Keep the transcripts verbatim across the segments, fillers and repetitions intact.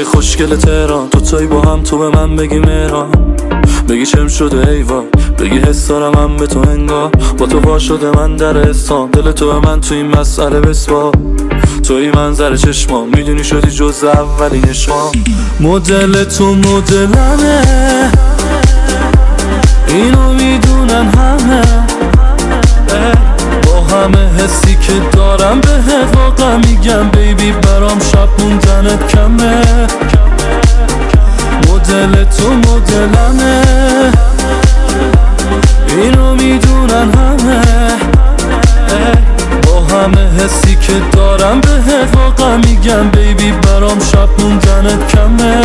بچه خوشگل تهران، تو تایی با هم تو به من بگی مهران، بگی چم شده ایوان، بگی حس دارم هم به تو انگار، با تو وا شده من در اسلام، دل تو به من تو این مسئله بسپار، توی منظر چشمام میدونی شدی جز اولین عشقام. مدل تو مدلمه، اینو میدونن همه، با همه حسی که دارم بهت واقعا میگم بیبی برام شب موندنت کمه. مدل تو مدلمه، اینو میدونن همه، با همه حسی که دارم بهت واقعا میگم بیبی برام شب موندنت کمه.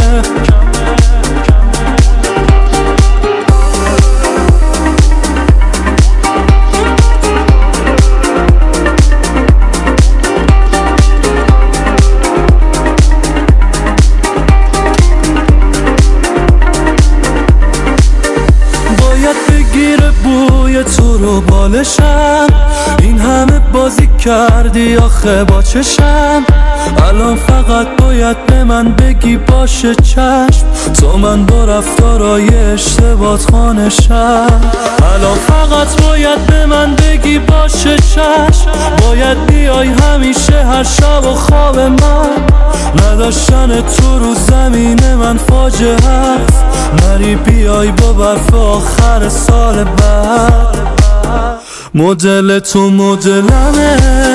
بگیره بوی تو رو بالشم، این همه بازی کردی آخه با چشم، الان فقط باید به من بگی باشه چشم، تو من با رفتارای اشتباهات خانشم، الان فقط باید به من بگی باشه چشم، باید بیای همیشه هر شب و خواب من، نداشتن تو رو زمین من فاجعه هست، نری بیای با برف آخر سال بعد. مدل تو مدلمه،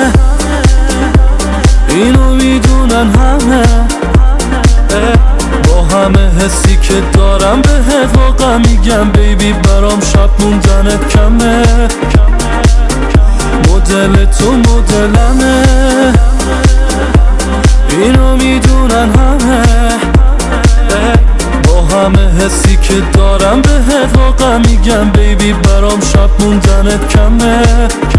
اینو میدونن همه، با همه حسی که دارم بهت واقعا میگم بیبی برام شب موندنت کمه. مدل تو مدلمه، اینو میدونن همه، با همه حسی که دارم بهت واقعا میگم بیبی برام شب موندنت کمه.